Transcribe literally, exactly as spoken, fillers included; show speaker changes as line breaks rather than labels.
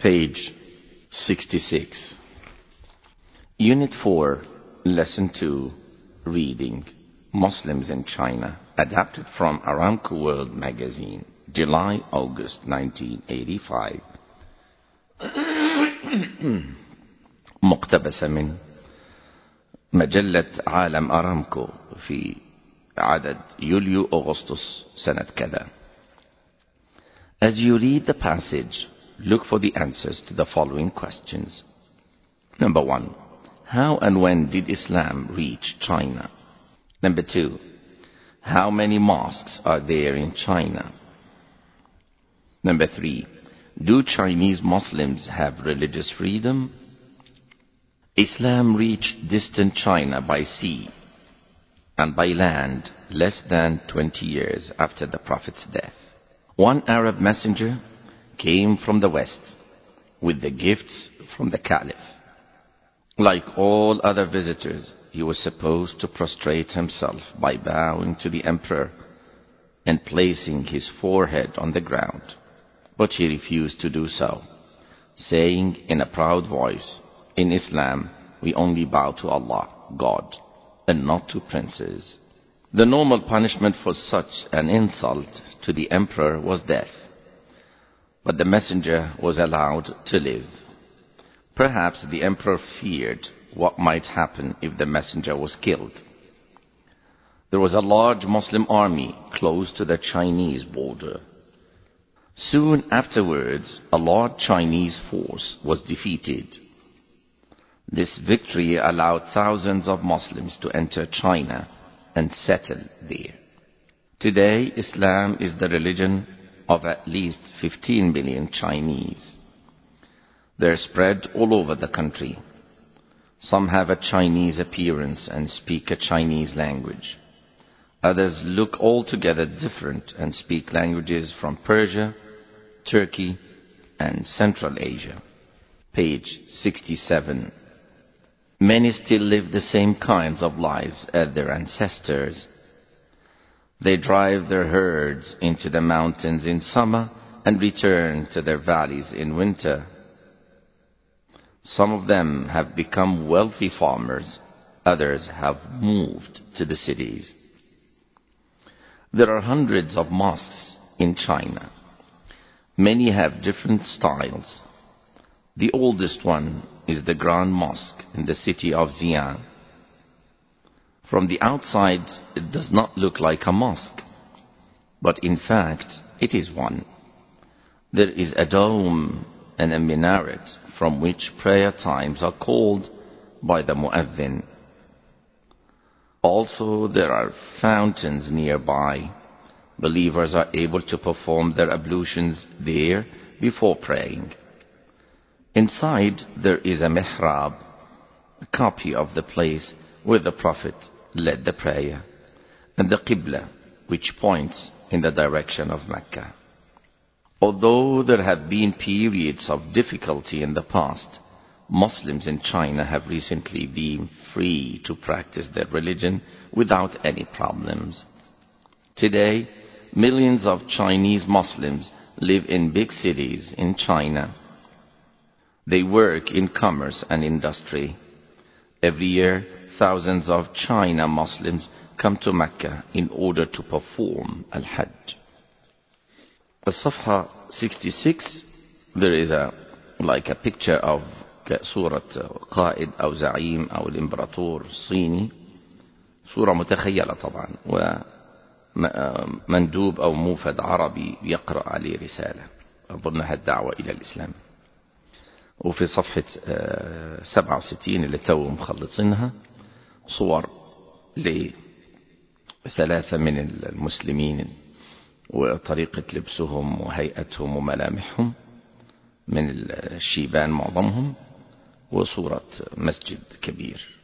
Page sixty-six. Unit four, Lesson two, Reading. Muslims in China. Adapted from Aramco World Magazine, July August nineteen eighty-five. مقتبسة من مجلة عالم أرامكو في عدد يوليو أغسطس سنة كذا. As you read the passage, look for the answers to the following questions. Number one, how and when did Islam reach China? Number two, how many mosques are there in China? Number three, do Chinese Muslims have religious freedom? Islam reached distant China by sea and by land less than twenty years after the Prophet's death. One Arab messenger came from the west with the gifts from the Caliph. Like all other visitors, he was supposed to prostrate himself by bowing to the emperor and placing his forehead on the ground. But he refused to do so, saying in a proud voice, "In Islam, we only bow to Allah, God, and not to princes." The normal punishment for such an insult to the emperor was death. But the messenger was allowed to live. Perhaps the emperor feared what might happen if the messenger was killed. There was a large Muslim army close to the Chinese border. Soon afterwards, a large Chinese force was defeated. This victory allowed thousands of Muslims to enter China and settle there. Today, Islam is the religion of at least fifteen million Chinese. They're spread all over the country. Some have a Chinese appearance and speak a Chinese language. Others look altogether different and speak languages from Persia, Turkey, and Central Asia. Page sixty-seven. Many still live the same kinds of lives as their ancestors. They drive their herds into the mountains in summer and return to their valleys in winter. Some of them have become wealthy farmers. Others have moved to the cities. There are hundreds of mosques in China. Many have different styles. The oldest one is the Grand Mosque in the city of Xi'an. From the outside, it does not look like a mosque, but in fact, it is one. There is a dome and a minaret from which prayer times are called by the muezzin. Also, there are fountains nearby. Believers are able to perform their ablutions there before praying. Inside, there is a mihrab, a copy of the place where the Prophet led the prayer, and the Qibla, which points in the direction of Mecca. Although there have been periods of difficulty in the past, Muslims in China have recently been free to practice their religion without any problems. Today, millions of Chinese Muslims live in big cities in China. They work in commerce and industry. Every year, thousands of China Muslims come to Mecca in order to perform Al-Hajj. As-Safha sixty-six, there is a like a picture of صورة قائد أو زعيم أو الإمبراطور الصيني، صورة متخيلة طبعا، ومندوب أو موفد عربي يقرأ عليه رسالة أظنها الدعوة إلى الإسلام. وفي صفحة سبعة وستين اللي تو مخلصينها صور لثلاثة من المسلمين وطريقة لبسهم وهيئتهم وملامحهم من الشيبان معظمهم، وصورة مسجد كبير.